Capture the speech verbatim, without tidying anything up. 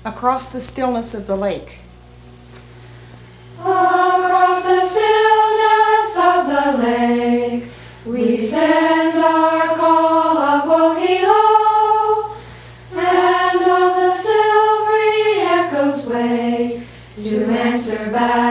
across the stillness of the lake. Across the stillness of the lake, we send our call of Wohelo, and all the silvery echoes wake to answer back.